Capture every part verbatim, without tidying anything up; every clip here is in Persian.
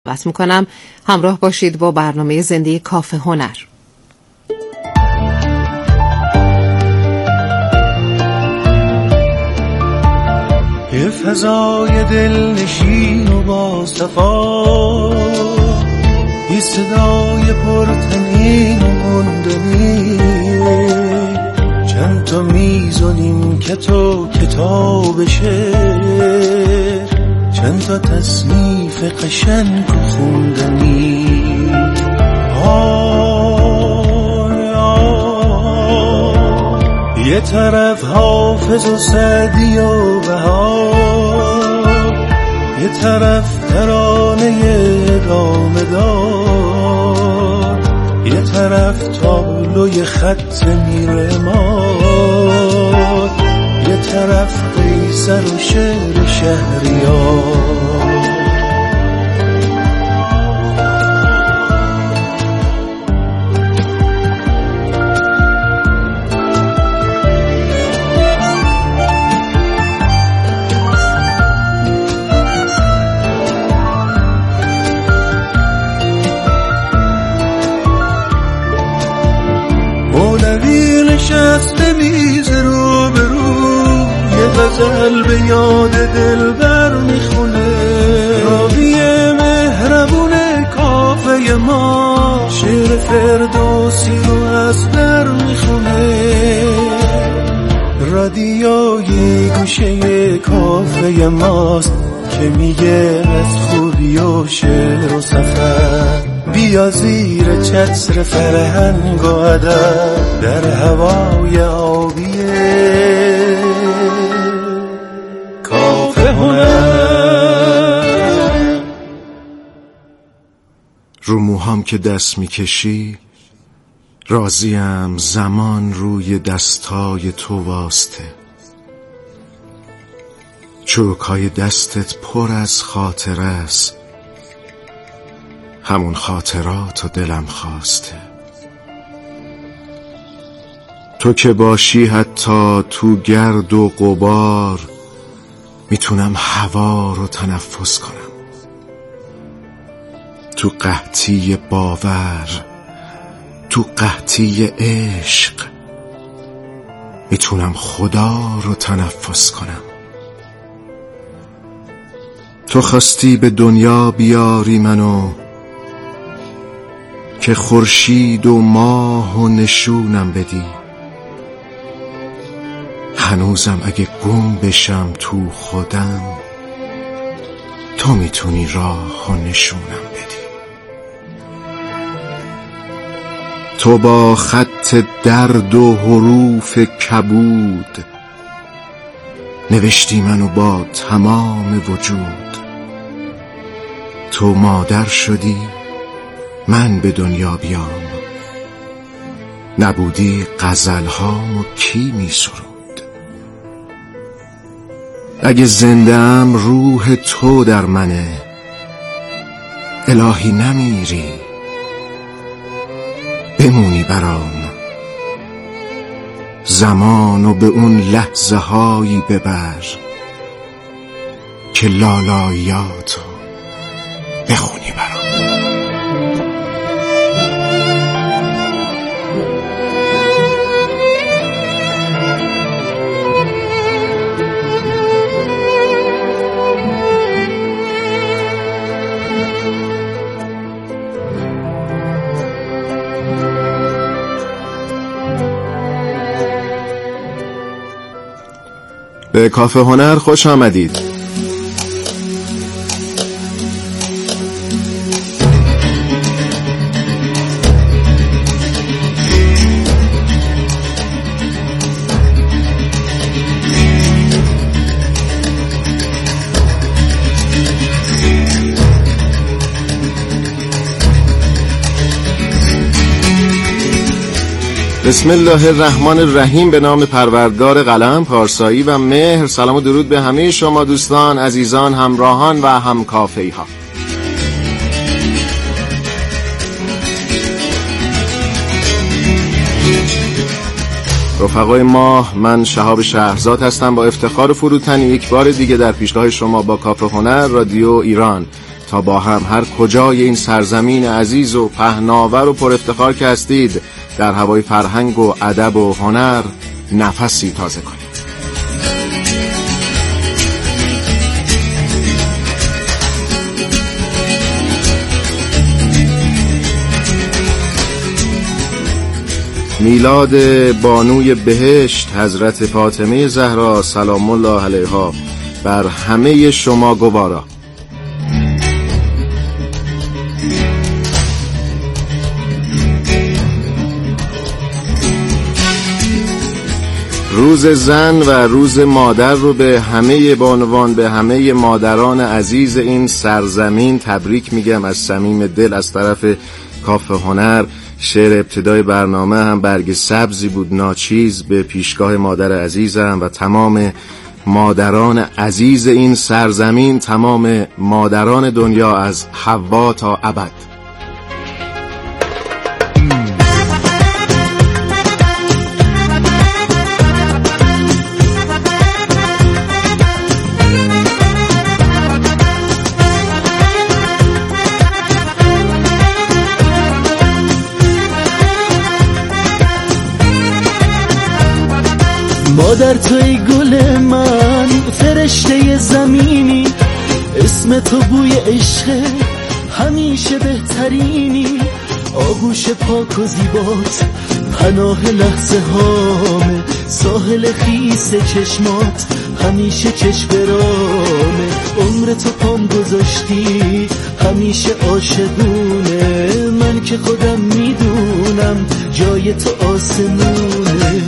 دعوت میکنم همراه باشید با برنامه زنده کافه هنر. یه فضای دلنشین و با صفا، یه صدای پرتنین و مندنی، چند تا میز و نیمکت و کتاب شعر، چند تا تصنیف قشنگ و خوندنی. آی آی یه طرف حافظ و سعدی و بهار، یه طرف ترانه ادامه دار، یه طرف تابلوی خط میرمار، یه طرف قیصر و شعر شهریار. مولوی نشسته میز رو به رو، یه غزل به یاد دلبر میخونه، راوی مهربون کافه ما شعر فردوسی رو از بر میخونه. رادیوی گوشه کافه ماست که میگه از خوبی و شعر و سفر، بیا زیر چتر فرهنگ و ادب در هوای آبیه کافه هنر. رو موهام که دست میکشی راضیم زمان روی دستای تو واسطه، چوکای دستت پر از خاطره است، همون خاطرات و دلم خواسته. تو که باشی حتی تو گرد و غبار، میتونم هوا رو تنفس کنم. تو قحطی باور، تو قحطی عشق، میتونم خدا رو تنفس کنم. تو خواستی به دنیا بیاری منو، که خورشید و ماه و نشونم بدی. هنوزم اگه گم بشم تو خودم، تو میتونی راه و نشونم بدی. تو با خط درد و حروف کبود نوشتی منو با تمام وجود. تو مادر شدی من به دنیا بیام، نبودی غزلهامو کی می سرود. اگه زنده‌ام روح تو در منه، الهی نمیری بمونی برام. زمانو به اون لحظه هایی ببر که لالاییاتو بخونی برام. به کافه هنر خوش آمدید. بسم الله الرحمن الرحیم. به نام پروردگار قلم، پارسایی و مهر. سلام و درود به همه شما دوستان، عزیزان، همراهان و همکافه‌ای ها. رفقای ما، من شهاب شهرزاد هستم. با افتخار فروتنی یک بار دیگه در پیشگاه شما با کافه هنر رادیو ایران تا با هم هر کجای این سرزمین عزیز و پهناور و پر افتخار که هستید در هوای فرهنگ و ادب و هنر نفسی تازه کنید. میلاد بانوی بهشت حضرت فاطمه زهرا سلام الله علیها بر همه شما گوارا. روز زن و روز مادر رو به همه بانوان، به همه مادران عزیز این سرزمین تبریک میگم از صمیم دل. از طرف کافه هنر شعر ابتدای برنامه هم برگ سبزی بود ناچیز به پیشگاه مادر عزیزم و تمام مادران عزیز این سرزمین، تمام مادران دنیا از حوا تا ابد. مادر توی گل من فرشته زمینی، اسم تو بوی عشق همیشه بهترینی، آغوش پاک و زیبات پناه لحظه هامه، ساحل خیس چشمات همیشه چشم برامه، عمر تو پام گذاشتی همیشه عاشقونه، من که خودم میدونم جای تو آسمونه.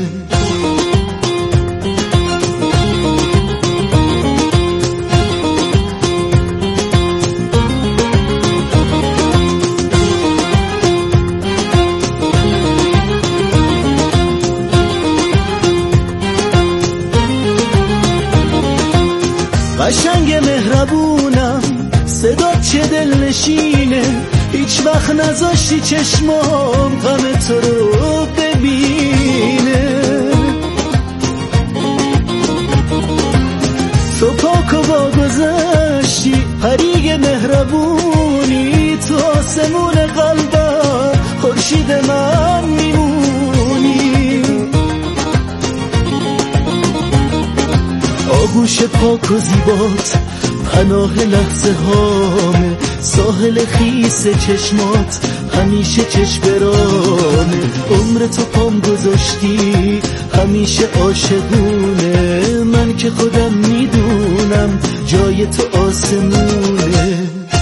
قشنگ مهربونم صدا چه دل نشینه، هیچ وقت نذاشتی چشمام غم تو رو ببینه، تو پاک و با گذشتی پریگ مهربونی، تو آسمون قلبم خورشید من میمونی، آغوش پاک و زیبات پناه لحظه هامه، ساحل خیس چشمات همیشه چشم برامه، عمر تو پام گذاشتی همیشه عاشقونه، من که خودم میدونم جای تو آسمونه.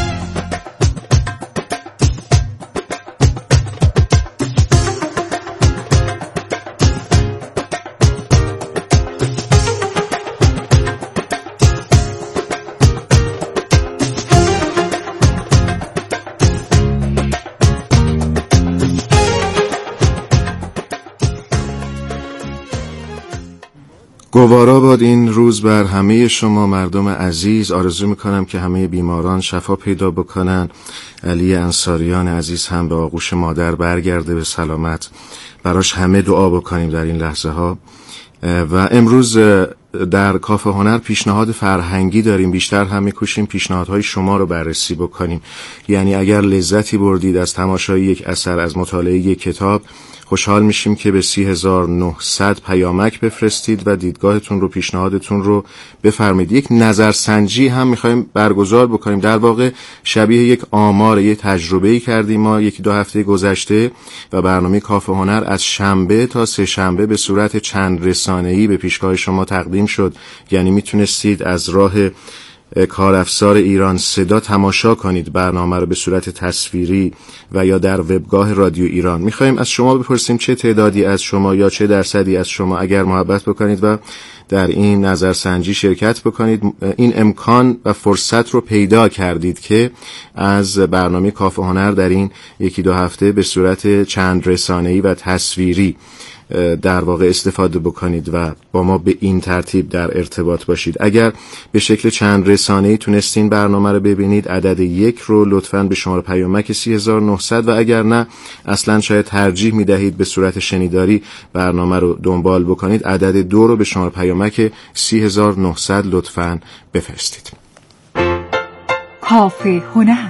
گوارا باد این روز بر همه شما مردم عزیز. آرزو میکنم که همه بیماران شفا پیدا بکنن. علی انصاریان عزیز هم به آغوش مادر برگرده به سلامت. براش همه دعا بکنیم در این لحظه ها. و امروز در کافه هنر پیشنهاد فرهنگی داریم. بیشتر هم میکوشیم پیشنهادهای شما رو بررسی بکنیم. یعنی اگر لذتی بردید از تماشای یک اثر، از مطالعه یک کتاب، خوشحال میشیم که به سی هزار و نهصد پیامک بفرستید و دیدگاهتون رو، پیشنهادتون رو بفرمایید. یک نظرسنجی هم میخوایم برگزار بکنیم. در واقع شبیه یک آمار، یک تجربه‌ای کردیم ما یکی دو هفته گذشته و برنامه کافه هنر از شنبه تا سه شنبه به صورت چند رسانه‌ای به پیشگاه شما تقدیم شد. یعنی میتونستید از راه کارافزار ایران صدا تماشا کنید برنامه رو به صورت تصویری و یا در وبگاه رادیو ایران. میخوایم از شما بپرسیم چه تعدادی از شما یا چه درصدی از شما اگر محبت بکنید و در این نظرسنجی شرکت بکنید، این امکان و فرصت رو پیدا کردید که از برنامه کافه هنر در این یکی دو هفته به صورت چند رسانه‌ای و تصویری در واقع استفاده بکنید و با ما به این ترتیب در ارتباط باشید. اگر به شکل چند رسانه‌ای تونستین برنامه رو ببینید، عدد یک رو لطفاً به شماره پیامک سی هزار و نهصد و اگر نه اصلاً شاید ترجیح میدهید به صورت شنیداری برنامه رو دنبال بکنید، عدد دو رو به شماره پیامک سی هزار و نهصد لطفاً بفرستید. کافه هنر.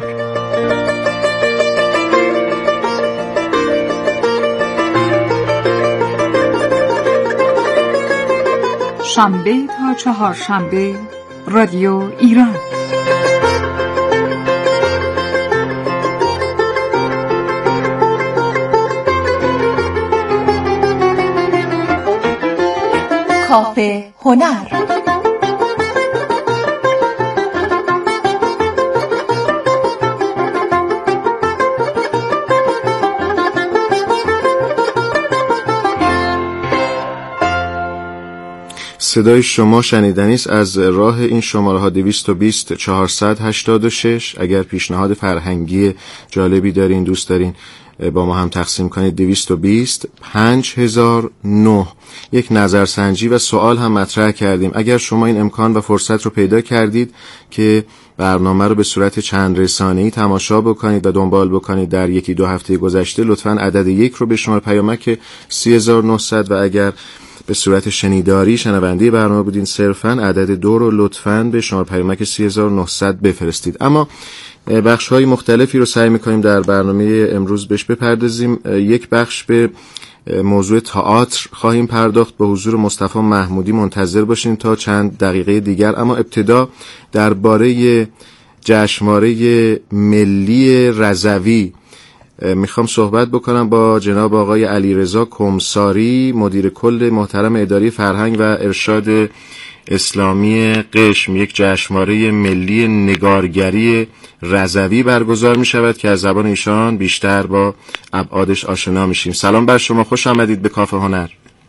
شنبه تا چهارشنبه رادیو ایران. کافه هنر. صدای شما شنیدنی است از راه این شماره ها دویست و بیست چهارصد و هشتاد و شش. اگر پیشنهاد فرهنگی جالبی دارین، دوست دارین با ما هم تقسیم کنید، دویست و بیست پنج هزار و نه. یک نظرسنجی و سوال هم مطرح کردیم. اگر شما این امکان و فرصت رو پیدا کردید که برنامه رو به صورت چند رسانه‌ای تماشا بکنید و دنبال بکنید در یکی دو هفته گذشته، لطفاً عدد یک رو به شماره پیامک سه هزار و نهصد و اگر به صورت شنیداری شنونده برنامه بودین صرفاً عدد دو رو لطفاً به شماره پیامک سه هزار و نهصد بفرستید. اما بخش‌های مختلفی رو سعی می‌کنیم در برنامه امروز بهش بپردازیم. یک بخش به موضوع تئاتر خواهیم پرداخت. به حضور مصطفی محمودی منتظر باشین تا چند دقیقه دیگر. اما ابتدا درباره جشنواره ملی رضوی میخوام صحبت بکنم با جناب آقای علیرضا کمساری، مدیر کل محترم اداره فرهنگ و ارشاد اسلامی قشم. یک جشنواره ملی نگارگری رضوی برگزار می شود که از زبان ایشان بیشتر با ابعادش آشنا میشیم. سلام بر شما، خوش آمدید به کافه هنر.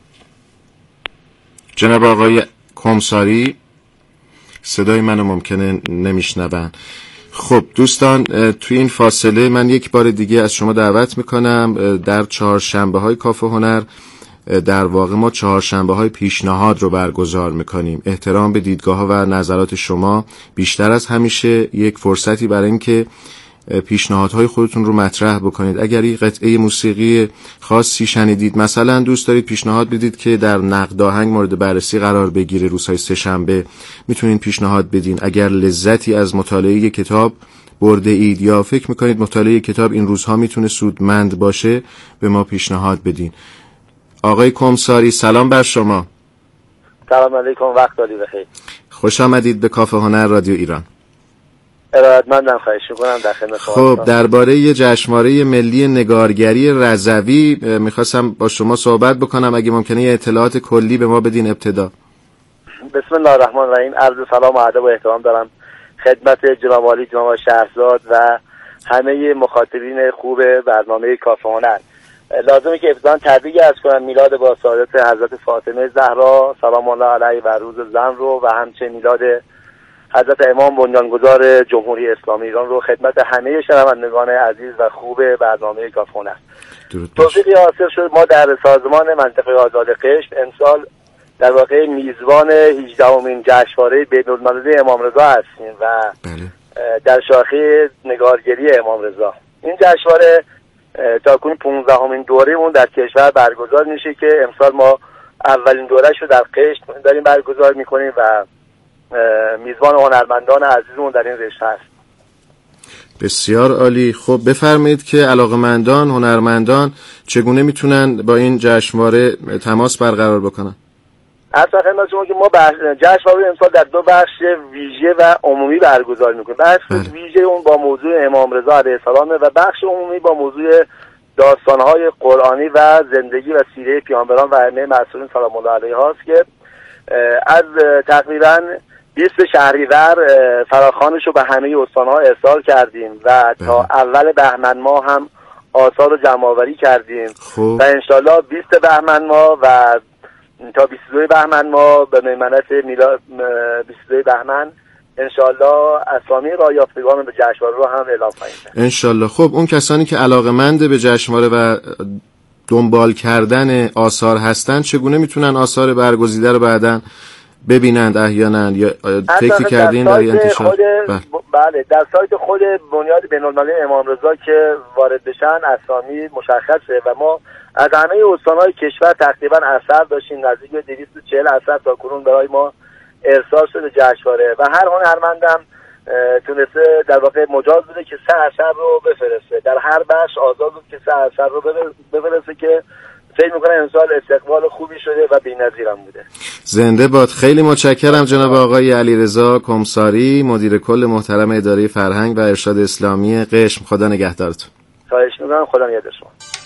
جناب آقای کمساری، صدای منو ممکنه نمیشنون. خب دوستان، توی این فاصله من یک بار دیگه از شما دعوت میکنم در چهارشنبه های کافه هنر، در واقع ما چهارشنبه های پیشنهاد رو برگزار میکنیم. احترام به دیدگاه ها و نظرات شما بیشتر از همیشه، یک فرصتی برای این که پیشنهادهای خودتون رو مطرح بکنید. اگر یک قطعه موسیقی خاصی شنیدید، مثلا دوست دارید پیشنهاد بدید که در نقد آهنگ مورد بررسی قرار بگیره روزهای سه شنبه، میتونید پیشنهاد بدین. اگر لذتی از مطالعه کتاب برده اید یا فکر میکنید مطالعه کتاب این روزها میتونه سودمند باشه، به ما پیشنهاد بدین. آقای کمساری، سلام بر شما. سلام علیکم، وقت داری بخیر. خوش آمدید به کافه هنر رادیو ایران. ارادتمندم، خواهش می‌کنم در خدمت شما. خب درباره جشنواره ملی نگارگری رضوی میخواستم با شما صحبت بکنم، اگه ممکنه یه اطلاعات کلی به ما بدین ابتدا. بسم الله الرحمن الرحیم. عرض سلام و ادب و احترام دارم خدمت جناب عالی جناب شهرزاد و همه مخاطبین خوب برنامه کافه هنر. لازمه که ابتداً تبریک عرض کنم میلاد با سعادت حضرت فاطمه زهرا سلام الله علیها و روز زن رو و همچنین میلاد حضرت امام بنیانگذار جمهوری اسلامی ایران رو خدمت همه شنوندگان عزیز و خوب برنامه کافه هنر. توفیقی حاصل شد ما در سازمان منطقه آزاد قشم امسال در واقع میزبان هجدهمین جشنواره بین‌المللی امام رضا هستیم و در شاخه نگارگری امام رضا. این جشنواره تاکنون پانزدهمین دوره اون در کشور برگزار میشه که امسال ما اولین دوره‌اش رو در قشم داریم برگزار میکنیم و میزبان هنرمندان عزیزمون در این رشته هست. بسیار عالی. خب بفرمایید که علاقه‌مندان، هنرمندان چگونه میتونن با این جشنواره تماس برقرار بکنن؟ اصلا خدمت شما که ما جشنواره امسال در دو بخش ویژه و عمومی برگزار میکنیم. بخش ویژه اون با موضوع امام رضا علیه السلام و بخش عمومی با موضوع داستان‌های قرآنی و زندگی و سیره پیامبران و ائمه معصومین سلام الله علیهم هاست که از تقریباً بیست شهریور فراخوانش رو به همه استان‌ها ارسال کردیم و تا اول بهمن ماه هم آثار رو جمع‌آوری کردیم خوب. و انشالله بیست بهمن ماه و تا بیست و دو بهمن ماه به میمنت میلاد بیست و دو بهمن انشالله اسامی رایافتگان به جشنواره رو هم اعلام خواهیم کرد انشالله. خب اون کسانی که علاقه‌مند به جشنواره و دنبال کردن آثار هستن چگونه میتونن آثار برگزیده رو بعداً ببینند احیانا یا فکر کردین در انتشار؟ خود بله در سایت خود بنیاد بین‌المللی امام رضا که وارد بشن اسامی مشخصه و ما از همه استان‌های کشور تقریبا اثر داشتیم، نزدیک به دویست و چهل اثر تا کنون برای ما ارسال شده جشنواره و هر هنرمندم تونسته در واقع مجاز بوده که سه اثر رو بفرسته، در هر بخش آزاد بود که سه اثر رو بفرسته که فکر میکنم امسال استقبال خوبی شده و بی‌نظیرم بوده. زنده باد. خیلی متشکرم جناب آقای علیرضا کمساری، مدیر کل محترم اداره فرهنگ و ارشاد اسلامی قشم. خدا نگهدارتون. خواهش میکنم. خدا نگهدار شما.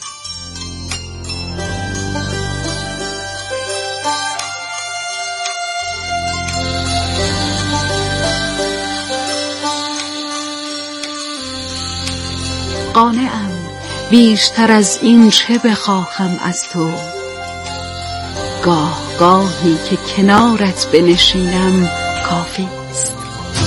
قانعم بیشتر از این چه بخواهم از تو، گاه گاهی که کنارت بنشینم کافی است.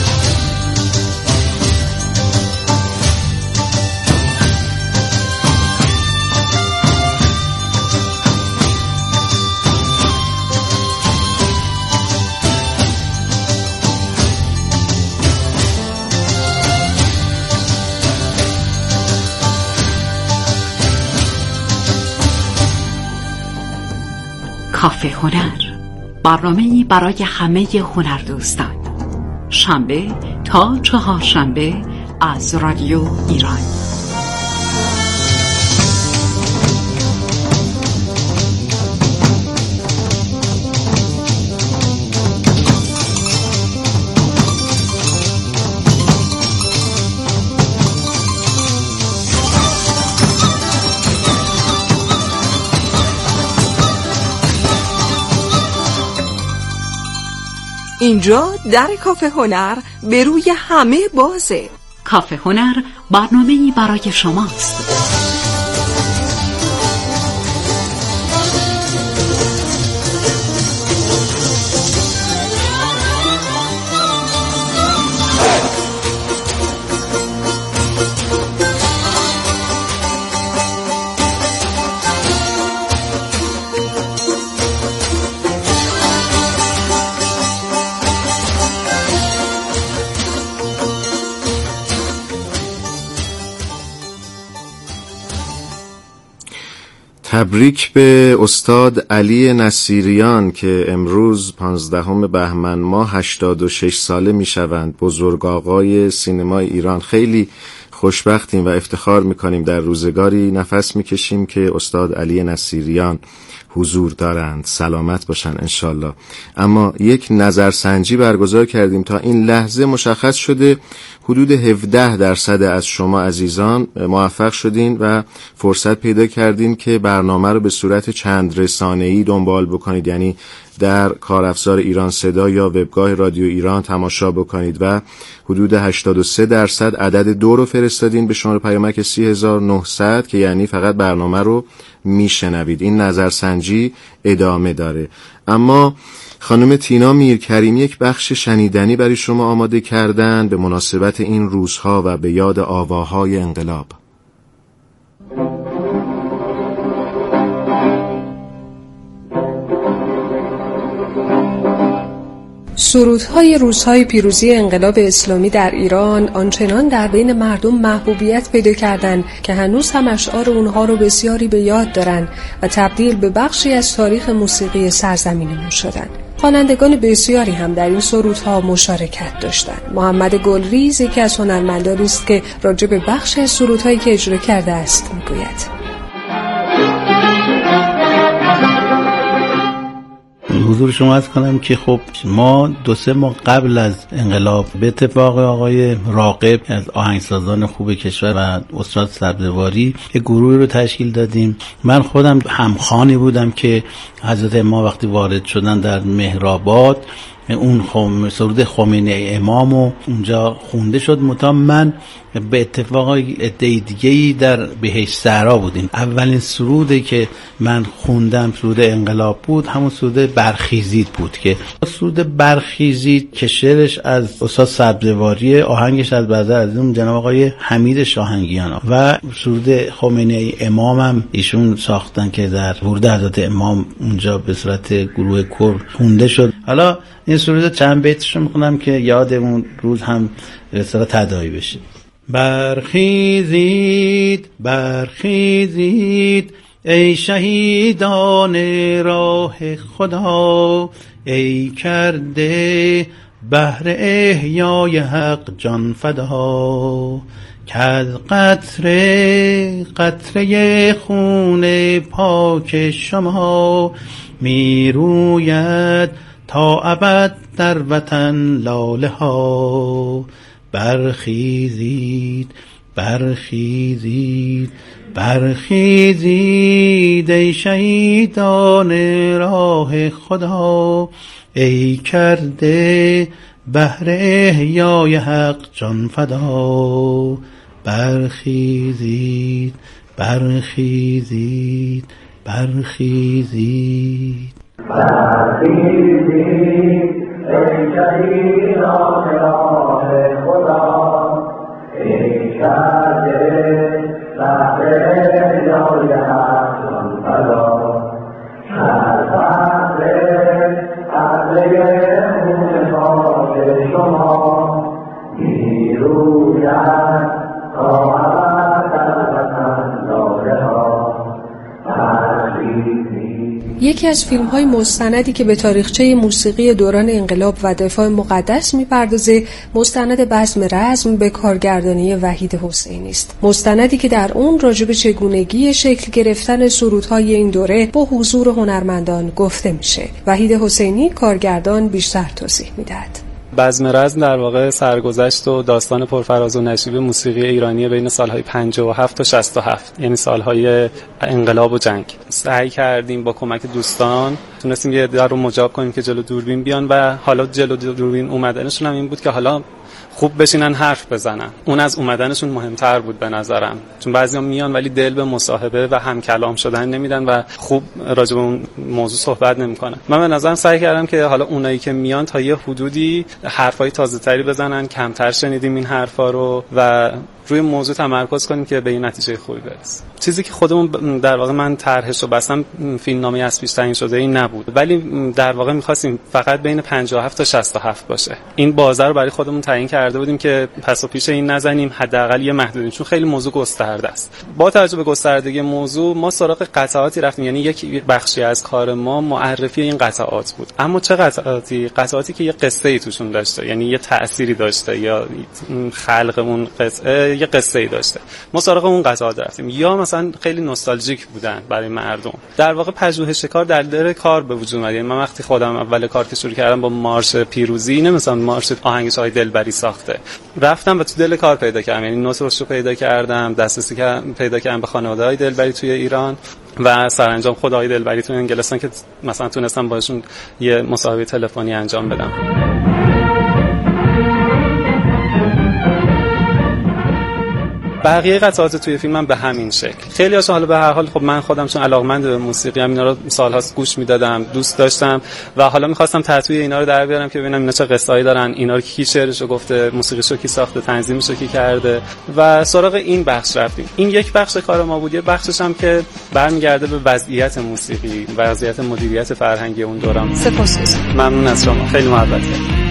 کافه هنر، برنامه‌ای برای همه هنردوستان، شنبه تا چهارشنبه از رادیو ایران. اینجا در کافه هنر به روی همه بازه. کافه هنر برنامه‌ای برای شماست. تبریک به استاد علی نصیریان که امروز پانزدهم بهمن ماه هشتاد و شش ساله می شوند. بزرگ آقای سینمای ایران. خیلی خوشبختیم و افتخار می کنیم در روزگاری نفس می کشیم که استاد علی نصیریان حضور دارند. سلامت باشن انشالله. اما یک نظرسنجی برگزار کردیم. تا این لحظه مشخص شده حدود هفده درصد از شما عزیزان موفق شدین و فرصت پیدا کردین که برنامه رو به صورت چند رسانه‌ای دنبال بکنید، یعنی در کارافزار ایران صدا یا وبگاه رادیو ایران تماشا بکنید و حدود هشتاد و سه درصد عدد دو رو فرستادین به شماره پیامک سی هزار و نهصد که یعنی فقط برنامه رو میشنوید. این نظرسنجی ادامه داره. اما خانم تینا میرکریم یک بخش شنیدنی برای شما آماده کردن به مناسبت این روزها و به یاد آواهای انقلاب. سرودهای روزهای پیروزی انقلاب اسلامی در ایران آنچنان در بین مردم محبوبیت پیدا کردند که هنوز هم اشعار اونها رو بسیاری به یاد دارن و تبدیل به بخشی از تاریخ موسیقی سرزمینمون شدن. خوانندگان بسیاری هم در این سرودها مشارکت داشتند. محمد گلریز یکی از هنرمندانی است که راجع به بخشی از سرودهایی که اجرا کرده است میگوید. حضور شما عرض کنم که خب ما دو سه ماه قبل از انقلاب به اتفاق آقای راغب از آهنگسازان خوب کشور و استاد سبزواری یک گروهی رو تشکیل دادیم. من خودم همخوانی بودم که حضرت امام وقتی وارد شدن در مهرآباد اون خم... سرود خمینی امامو اونجا خونده شد. متا من به اتفاق عده دیگه‌ای در بهشت صحرا بودیم. اولین سرودی که من خوندم سرود انقلاب بود، همون سرود برخیزید بود که سرود برخیزید که شعرش از استاد سبزواری، آهنگش از بعد از اون جناب آقای حمید شاهنگیان و سرود خمینی امام هم ایشون ساختن که در ورود حضرت امام اونجا به صورت گروه کور خونده شد. حالا این سرود چند بیتش رو میخونم که یاد اون روز هم به صورت تداعی بشه. برخیزید برخیزید ای شهیدان راه خدا، ای کرده بهر احیای حق جان فدا، که از قطره قطره خون پاک شما می روید تا ابد در وطن لاله ها. برخیزید برخیزید برخیزید ای شهیدان راه خدا، ای کرده بهر احیای حق جان فدا. برخیزید برخیزید برخیزید برخیزید ای شهیدان راه خدا، ای کرده بهر احیای حق جان فدا. هر قطره قطره خون پاک شما می روید تا ابد در وطن لاله ها. یکی از فیلم‌های مستندی که به تاریخچه موسیقی دوران انقلاب و دفاع مقدس می‌پردازه، مستند بزم رزم به کارگردانی وحید حسینی است. مستندی که در اون راجع به چگونگی شکل گرفتن سرودهای این دوره با حضور هنرمندان گفته میشه. وحید حسینی کارگردان بیشتر توضیح میدهد. بزم رزم در واقع سرگذشت و داستان پرفراز و نشیب موسیقی ایرانی بین سالهای پنجاه و هفت تا شصت و هفت، یعنی سالهای انقلاب و جنگ. سعی کردیم با کمک دوستان تونستیم یه در رو مجاب کنیم که جلو دوربین بیان و حالا جلو دوربین اومدنشون هم این بود که حالا خوب بشینن حرف بزنن. اون از اومدنشون مهمتر بود به نظرم، چون بعضیا میان ولی دل به مصاحبه و هم کلام شدن نمیدن و خوب راجع به اون موضوع صحبت نمیکنن. من به نظرم سعی کردم که حالا اونایی که میان تا یه حدودی حرفای تازه‌تری بزنن، کمتر شنیدیم این حرفا رو و روی موضوع تمرکز کنیم که به این نتیجه خوبی برسیم. چیزی که خودمون در واقع من طرحش رو بستم فیلمنامه از پیش تعیین شده این نبود، ولی در واقع می‌خواستیم فقط بین پنجاه و هفت تا شصت و هفت باشه. این بازه رو برای خودمون تعیین کرده بودیم که پس و پیش این نزنیم، حداقل یه محدودیم، چون خیلی موضوع گسترده است. با توجه به گستردگی موضوع ما سراغ قطعاتی رفتیم، یعنی یک بخشی از کار ما معرفی این قطعات بود. اما چه قطعاتی؟ قطعاتی که یه قصه‌ای توشون داشته، یعنی یه تأثیری داشته یا خلق اون قطعه یه قصه‌ای داشته. ما سراغ اون قطعات رفتیم، یا مثلا خیلی نوستالژیک بودن برای مردم. در واقع پژوهش کار در در کار به وجود اومد. یعنی من وقتی خودم اول کار که شروع کردم با مارش پیروزی، نه مثلا مارش آهنگسای دلبری ساخته، رفتم و تو دل کار پیدا کردم، یعنی نوتش رو پیدا کردم، دسترسی کردم پیدا کردم به خانواده‌های دلبری توی ایران و سرانجام خدای دلبری تو انگلستان که مثلا تونستم باشون یه مصاحبه تلفنی انجام بدم. بقیه قطعات توی فیلمم به همین شکل. خیلی هاشون حالا به هر حال خب من خودم چون علاقمند به موسیقی ام، اینا رو سال‌هاست گوش میدادم، دوست داشتم و حالا می‌خواستم تطوی اینا رو در بیارم که ببینم اینا چه قصه‌ای دارن، اینا رو کی شعرشو گفته، موسیقیشو کی ساخته، تنظیمشو کی کرده و سراغ این بخش رفتیم. این یک بخش کار ما بود. یه بخشش هم که برمیگرده به وضعیت موسیقی، وضعیت مدیریت فرهنگی اون دوران. سپاسگزارم. ممنون از شما. خیلی محبت کردید.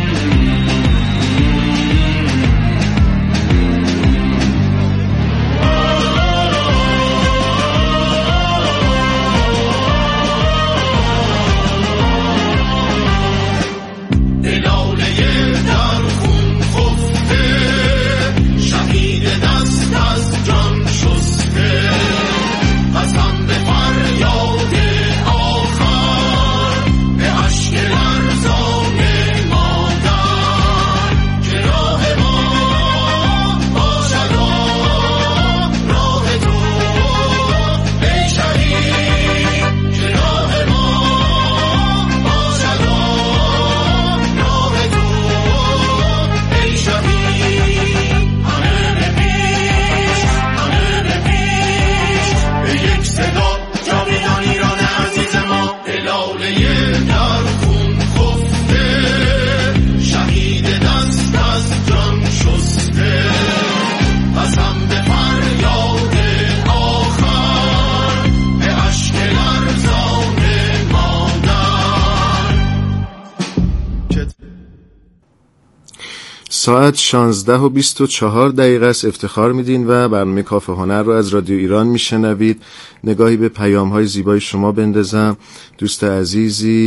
ساعت شانزده و بیست و چهار دقیقه است. افتخار میدین و برنامه کافه هنر رو از رادیو ایران میشنوید. نگاهی به پیام های زیبای شما بندازم. دوست عزیزی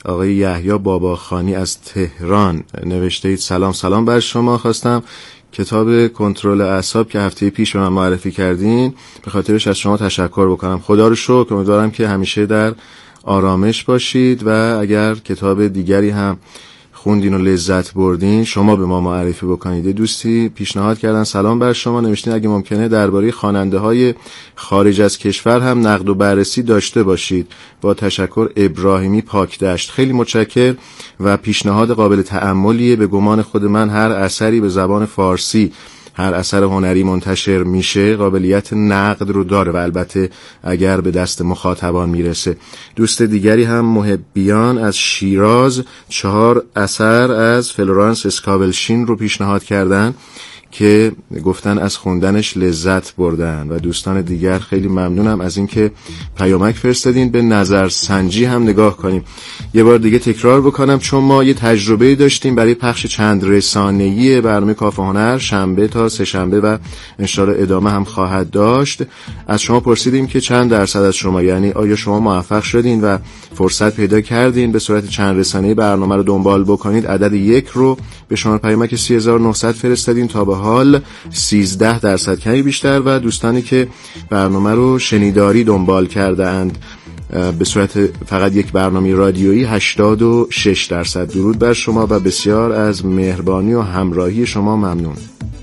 آقای یحیی باباخانی از تهران نوشته اید سلام سلام بر شما. خواستم کتاب کنترل اعصاب که هفته پیش به من معرفی کردین به خاطرش از شما تشکر بکنم. خدا رو شکر، امیدوارم که همیشه در آرامش باشید و اگر کتاب دیگری هم خوندین و لذت بردین شما به ما معرفی بکنید. دوستی پیشنهاد کردن سلام بر شما، نوشتین اگه ممکنه درباره خواننده های خارج از کشور هم نقد و بررسی داشته باشید. با تشکر، ابراهیمی پاکدشت. خیلی متشکر و پیشنهاد قابل تأملیه. به گمان خود من هر اثری به زبان فارسی، هر اثر هنری منتشر میشه قابلیت نقد رو داره و البته اگر به دست مخاطبان میرسه. دوست دیگری هم محبیان از شیراز چهار اثر از فلورانس اسکابلشین رو پیشنهاد کردن که گفتن از خوندنش لذت بردن و دوستان دیگر خیلی ممنونم از اینکه پیامک فرستادین. به نظر سنجی هم نگاه کنیم. یه بار دیگه تکرار بکنم چون ما یه تجربه داشتیم برای پخش چند رسانه‌ای برنامه کافه هنر شنبه تا سه شنبه و انشالله ادامه هم خواهد داشت. از شما پرسیدیم که چند درصد از شما، یعنی آیا شما موفق شدین و فرصت پیدا کردین به صورت چند رسانه‌ای برنامه رو دنبال بکنید. عدد یک رو به شما پیامک سی هزار و نهصد فرستادین تا به حال سیزده درصد، کمی بیشتر، و دوستانی که برنامه رو شنیداری دنبال کرده اند به صورت فقط یک برنامه رادیویی هشتاد و شش درصد. درود بر شما و بسیار از مهربانی و همراهی شما ممنون.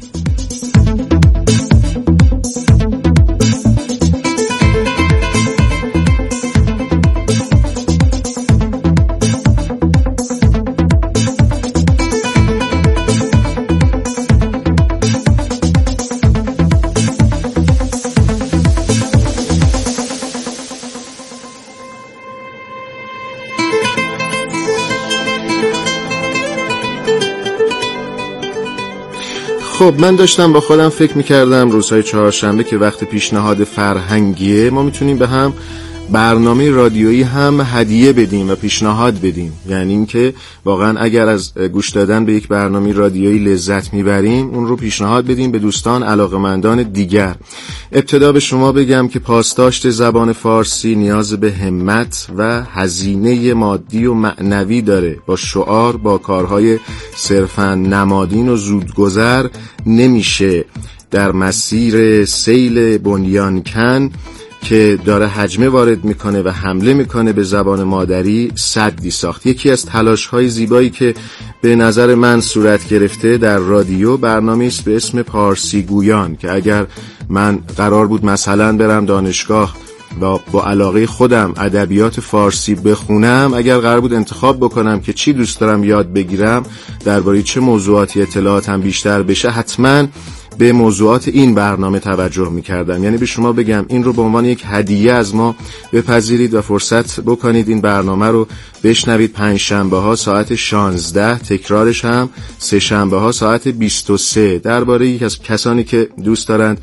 خب من داشتم با خودم فکر میکردم روزهای چهارشنبه که وقت پیشنهاد فرهنگیه ما میتونیم به هم برنامه رادیویی هم هدیه بدیم و پیشنهاد بدیم. یعنی اینکه واقعا اگر از گوش دادن به یک برنامه رادیویی لذت میبریم اون رو پیشنهاد بدیم به دوستان علاقه‌مندان دیگر. ابتدا به شما بگم که پاسداشت زبان فارسی نیاز به همت و هزینه مادی و معنوی داره. با شعار، با کارهای صرفاً نمادین و زودگذر نمیشه در مسیر سیل بنیانکن که داره حجمه وارد میکنه و حمله میکنه به زبان مادری سدی ساخت. یکی از تلاش‌های زیبایی که به نظر من صورت گرفته در رادیو برنامه‌ای است به اسم پارسی گویان که اگر من قرار بود مثلا برم دانشگاه و با علاقه خودم ادبیات فارسی بخونم، اگر قرار بود انتخاب بکنم که چی دوست دارم یاد بگیرم، درباره چه موضوعاتی اطلاعاتم بیشتر بشه، حتماً به موضوعات این برنامه توجه می‌کردم. یعنی به شما بگم این رو به عنوان یک هدیه از ما بپذیرید و فرصت بکنید این برنامه رو بشنوید. پنج شنبه ها ساعت شانزده، تکرارش هم سه شنبه ها ساعت بیست و سه، درباره یک از کسانی که دوست دارند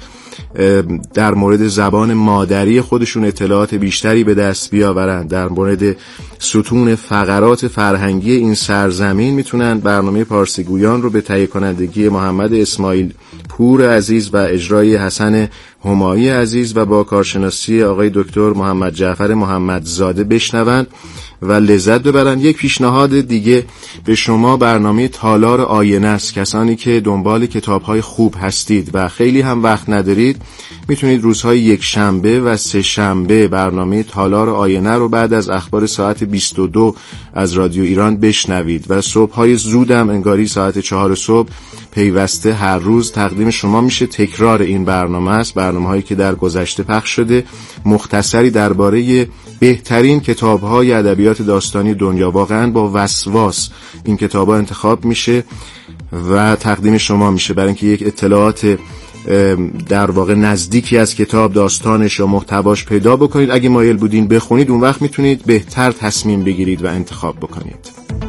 در مورد زبان مادری خودشون اطلاعات بیشتری به دست بیاورند، در مورد ستون فقرات فرهنگی این سرزمین، میتونن برنامه پارسی گویان رو به تهیه کنندگی محمد اسماعیل پور عزیز و اجرای حسن همایی عزیز و با کارشناسی آقای دکتر محمد جعفر محمدزاده بشنوند و لذت ببرند. یک پیشنهاد دیگه به شما برنامه تالار آینه است. کسانی که دنبال کتاب‌های خوب هستید و خیلی هم وقت ندارید، میتونید روزهای یک شنبه و سه شنبه برنامه تالار آینه رو بعد از اخبار ساعت بیست و دو از رادیو ایران بشنوید و صبح‌های زودم انگاری ساعت چهار صبح پیوسته هر روز تقدیم شما میشه. تکرار این برنامه است، برنامه‌هایی که در گذشته پخش شده، مختصری درباره بهترین کتاب‌های ادبیات داستانی دنیا. واقعاً با وسواس این کتاب‌ها انتخاب میشه و تقدیم شما میشه برای اینکه یک اطلاعات در واقع نزدیکی از کتاب، داستانش یا محتواش پیدا بکنید. اگه مایل بودین بخونید اون وقت میتونید بهتر تصمیم بگیرید و انتخاب بکنید.